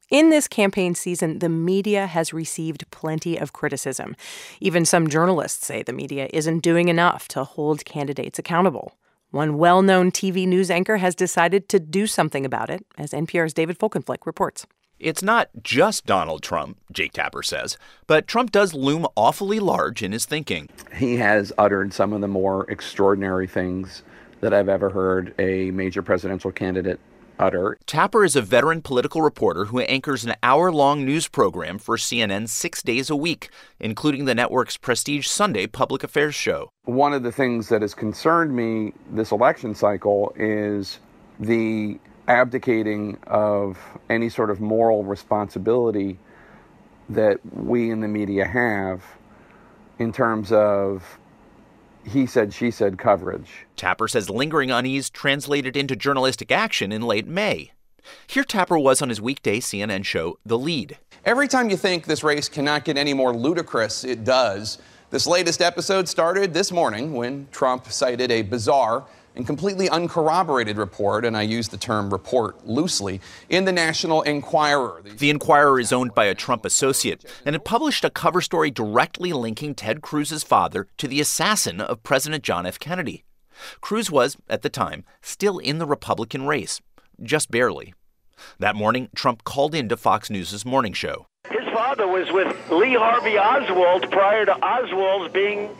In this campaign season, the media has received plenty of criticism. Even some journalists say the media isn't doing enough to hold candidates accountable. One well-known TV news anchor has decided to do something about it, as NPR's David Folkenflik reports. It's not just Donald Trump, Jake Tapper says, but Trump does loom awfully large in his thinking. He has uttered some of the more extraordinary things that I've ever heard a major presidential candidate utter. Tapper is a veteran political reporter who anchors an hour-long news program for CNN 6 days a week, including the network's prestige Sunday public affairs show. One of the things that has concerned me this election cycle is the abdicating of any sort of moral responsibility that we in the media have in terms of he said, she said coverage. Tapper says lingering unease translated into journalistic action in late May. Here Tapper was on his weekday CNN show, The Lead. Every time you think this race cannot get any more ludicrous, it does. This latest episode started this morning when Trump cited a bizarre and completely uncorroborated report, and I use the term report loosely, in the National Enquirer. The Enquirer is owned by a Trump associate, and it published a cover story directly linking Ted Cruz's father to the assassin of President John F. Kennedy. Cruz was, at the time, still in the Republican race, just barely. That morning, Trump called into Fox News' morning show. His father was with Lee Harvey Oswald prior to Oswald's being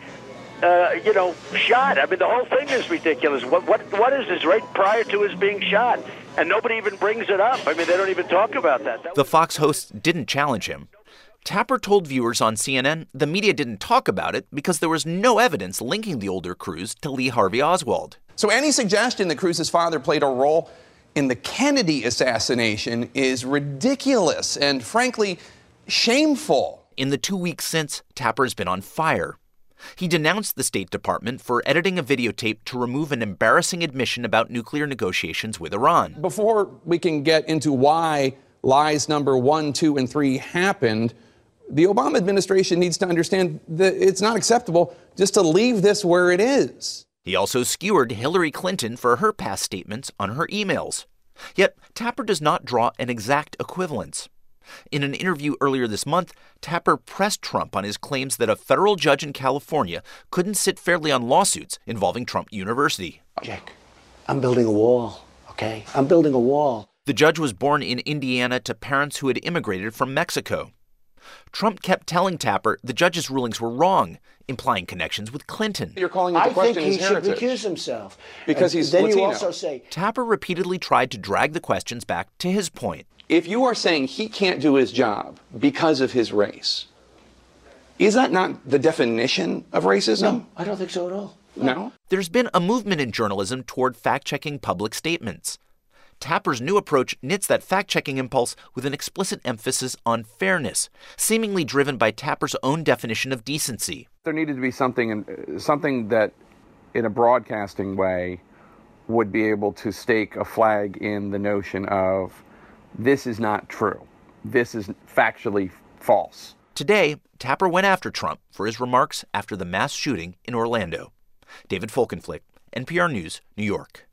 shot. I mean, the whole thing is ridiculous. What is this right prior to his being shot? And nobody even brings it up. I mean, they don't even talk about that. The Fox host didn't challenge him. Tapper told viewers on CNN the media didn't talk about it because there was no evidence linking the older Cruz to Lee Harvey Oswald. So any suggestion that Cruz's father played a role in the Kennedy assassination is ridiculous and, frankly, shameful. In the 2 weeks since, Tapper's been on fire. He denounced the State Department for editing a videotape to remove an embarrassing admission about nuclear negotiations with Iran. Before we can get into why lies number 1, 2, and 3 happened, the Obama administration needs to understand that it's not acceptable just to leave this where it is. He also skewered Hillary Clinton for her past statements on her emails. Yet Tapper does not draw an exact equivalence. In an interview earlier this month, Tapper pressed Trump on his claims that a federal judge in California couldn't sit fairly on lawsuits involving Trump University. Jake, I'm building a wall, okay? I'm building a wall. The judge was born in Indiana to parents who had immigrated from Mexico. Trump kept telling Tapper the judge's rulings were wrong, implying connections with Clinton. You're calling into question his heritage. I think he should recuse himself. Because he's then Latino. You also say... Tapper repeatedly tried to drag the questions back to his point. If you are saying he can't do his job because of his race, is that not the definition of racism? No, I don't think so at all. No? There's been a movement in journalism toward fact-checking public statements. Tapper's new approach knits that fact-checking impulse with an explicit emphasis on fairness, seemingly driven by Tapper's own definition of decency. There needed to be something that, in a broadcasting way, would be able to stake a flag in the notion of this is not true. This is factually false. Today, Tapper went after Trump for his remarks after the mass shooting in Orlando. David Folkenflik, NPR News, New York.